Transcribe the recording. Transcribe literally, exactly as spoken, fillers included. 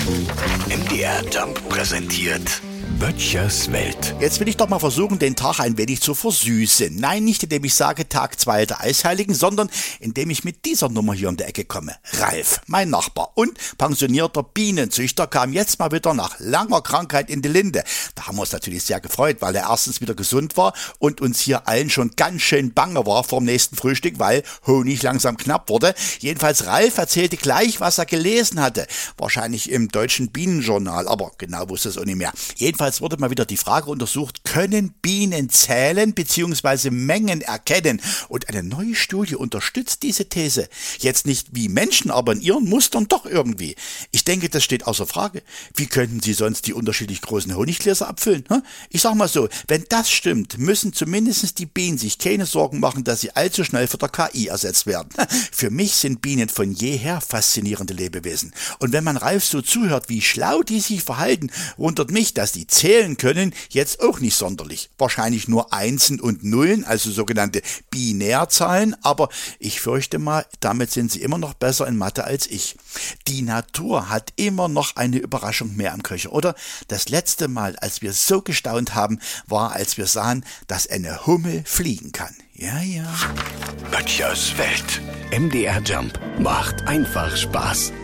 M D R Jump präsentiert Böttchers Welt. Jetzt will ich doch mal versuchen, den Tag ein wenig zu versüßen. Nein, nicht indem ich sage Tag zwei der Eisheiligen, sondern indem ich mit dieser Nummer hier um die Ecke komme. Ralf, mein Nachbar und pensionierter Bienenzüchter, kam jetzt mal wieder nach langer Krankheit in die Linde. Da haben wir uns natürlich sehr gefreut, weil er erstens wieder gesund war und uns hier allen schon ganz schön bange war vor dem nächsten Frühstück, weil Honig langsam knapp wurde. Jedenfalls Ralf erzählte gleich, was er gelesen hatte. Wahrscheinlich im Deutschen Bienenjournal, aber genau wusste es auch nicht mehr. Jedenfalls wurde mal wieder die Frage untersucht, können Bienen zählen bzw. Mengen erkennen? Und eine neue Studie unterstützt diese These. Jetzt nicht wie Menschen, aber in ihren Mustern doch irgendwie. Ich denke, das steht außer Frage. Wie könnten sie sonst die unterschiedlich großen Honiggläser abfüllen? Ich sag mal so, wenn das stimmt, müssen zumindest die Bienen sich keine Sorgen machen, dass sie allzu schnell von der K I ersetzt werden. Für mich sind Bienen von jeher faszinierende Lebewesen. Und wenn man Ralf so zuhört, wie schlau die sich verhalten, wundert mich, dass die zählen können, jetzt auch nicht sonderlich. Wahrscheinlich nur Einsen und Nullen, also sogenannte Binärzahlen, aber ich fürchte mal, damit sind sie immer noch besser in Mathe als ich. Die Natur hat immer noch eine Überraschung mehr am Köcher, oder? Das letzte Mal, als wir so gestaunt haben, war, als wir sahen, dass eine Hummel fliegen kann. Ja, ja. Böttchers Welt. M D R Jump macht einfach Spaß.